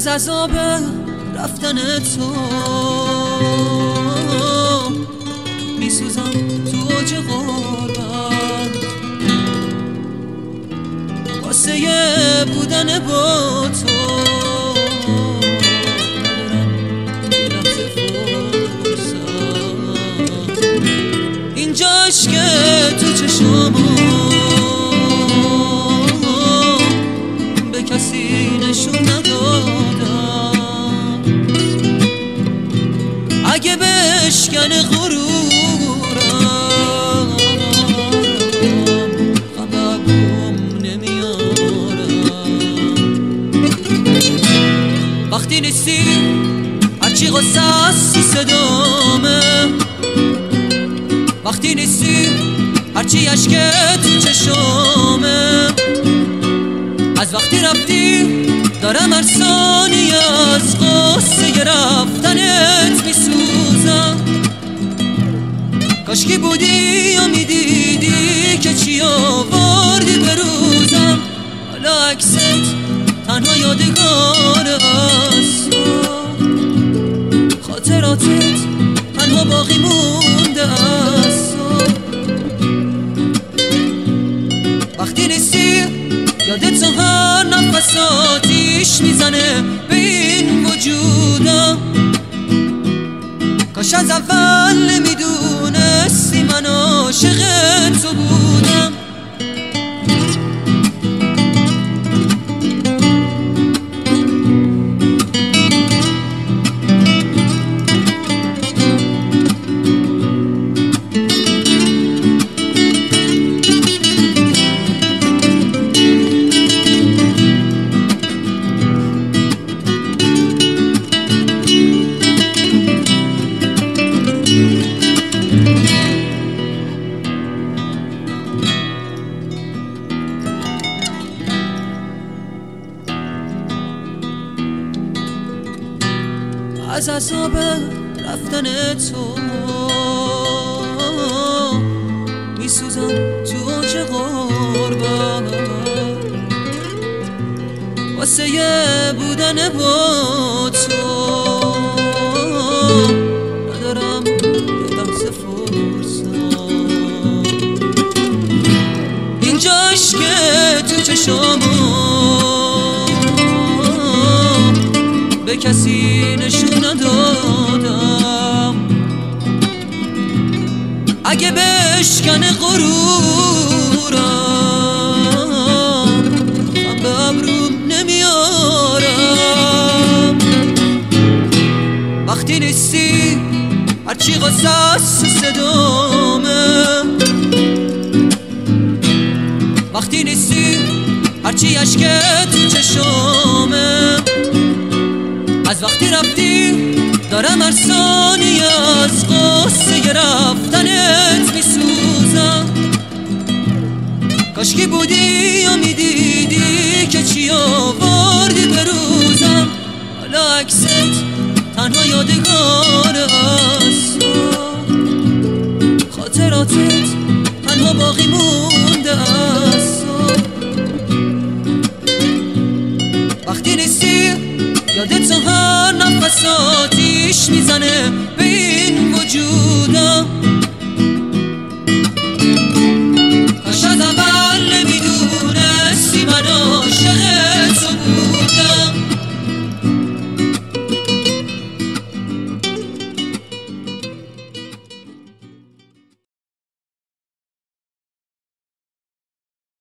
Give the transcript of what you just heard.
از عذاب رفتن تو میسوزم تو اوج غربت، واسه بودن با تو ندارم یه لحظه فرصت. اینجاش که تو چشامو به کسی نشون ندادم، اگه بشکن غرورم غمم نمیارم. وقتی نیستی هرچی غصه است صدامه، وقتی نیستی هرچی اشکت تو چشامه. از وقتی رفتی دارم هر ثانیه از قصه رفتنت میسوزم. کاشکی بودی یا میدیدی که چی آوردی به روزم. حالا عکست تنها یادگار است، خاطراتت تنها باقی مونده است. وقتی نیستی یادت تو هر نفس آتیش میزنه به این وجودم. کاش از اول نمیدونستی من عاشق تو بودم. از عذاب رفتن تو میسوزم تو اوج غربت، واسه بودن با تو ندارم یه لحظه فرصت. اینجاش که تو چشامو به کسی نشون ندادم، اگه بشکن غرورم من به ابروم نمیارم. وقتی نیستی هرچی غصه است صدامه، وقتی نیستی هرچی اشکت تو چشامه. از وقتی رفتی دارم هر ثانیه از قصه رفتنت میسوزم. کاشکی بودی یا میدیدی که چی آوردی به روزم. حالا عکست تنها یادگار است، خاطراتت تنها باقی مونده است. وقتی نیستی یادت تو هر نفس آتیش میزنه به